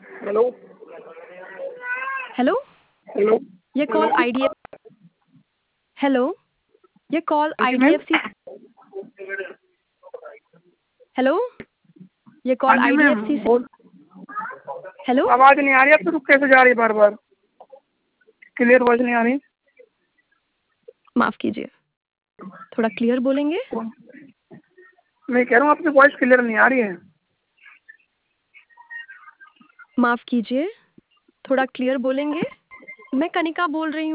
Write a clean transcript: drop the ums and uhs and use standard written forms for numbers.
Hello. Hello, hello. ये call hello. IDF hello, ये call हाँ जी मैम। आईडीएफसी हेलो, ये हाँ कॉल जी मैम आईडीएफसी से बोल। हेलो, आवाज़ नहीं आ रही, अब तो रुक कैसे जा रही है बार बार? क्लियर आवाज़ नहीं आ रही। माफ़ कीजिए, थोड़ा क्लियर बोलेंगे? मैं कह रहा हूँ आपकी वॉइस क्लियर नहीं आ रही है। माफ़ कीजिए, थोड़ा क्लियर बोलेंगे? मैं कनिका बोल रही हूँ।